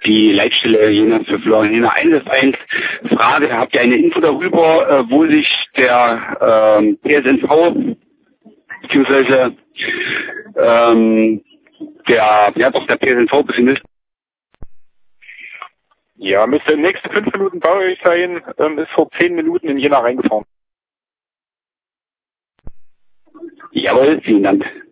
die Leitstelle Jena für Florian Jena 1 Frage, habt ihr eine Info darüber, wo sich der PSNV beziehungsweise der PSNV befindet? Ja, müsste in den nächsten 5 Minuten bei euch sein, ist vor 10 Minuten in Jena reingefahren. Jawohl, vielen Dank.